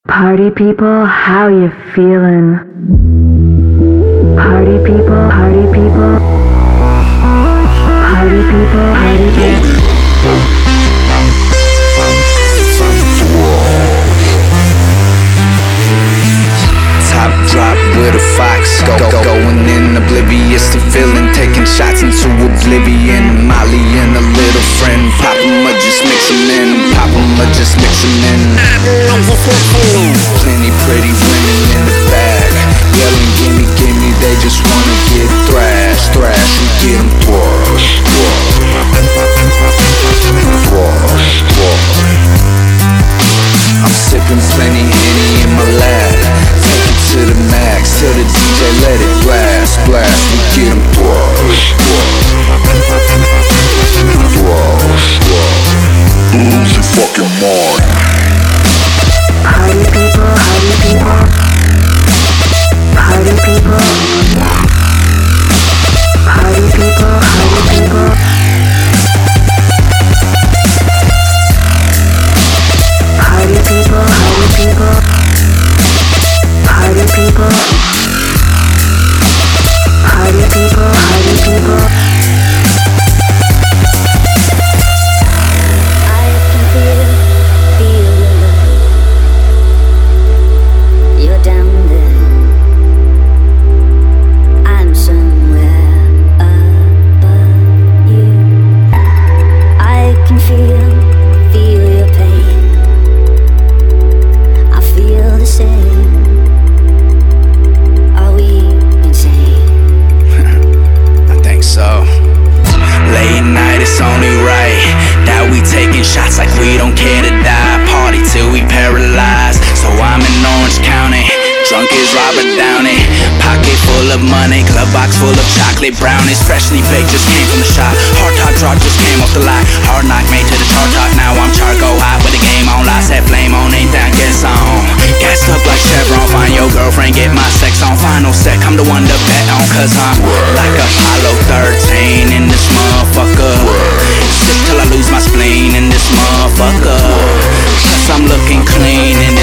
Party people, how you feeling? Party people, party people. Party people, party people. Top drop with a fox, going in oblivious to feeling, taking shots into oblivion. Molly and a little friend, pop 'em or just mix 'em in, pop 'em or just mix 'em in. Plenty pretty women in the bag, yelling gimme, gimme, they just wanna get thrashed, thrashed, we get 'em thrashed, I'm sipping plenty Henny in my lap, take it to the max, till the DJ let it blast, blast, we get 'em thrashed, lose your fucking mind. Party people, party people. Party people. Party people, party people. Party people, party people. Party people. Party people, party people. I can feel your love. You're down there. I'm somewhere above you. I can feel your pain. I feel the same. Are we insane? I think so. Late night, it's only right that we taking shots like we don't care to die. Party till we paralyzed. So I'm in Orange County, drunk as Robert Downey. Pocket full of money, glove box full of chocolate brownies. Freshly baked, just came from the shop. Hard top draw, just came off the lot. Hard knock made to the chart top. Now I'm charcoal hot with the game on. Lights set flame on, ain't down, guess on. Gassed up like Chevron, find your girlfriend, get my sex on. Final sec, I'm the one to bet on, cause I'm like Apollo 13 in this motherfucker. Sip till I lose my spleen in this motherfucker. Cause I'm looking clean in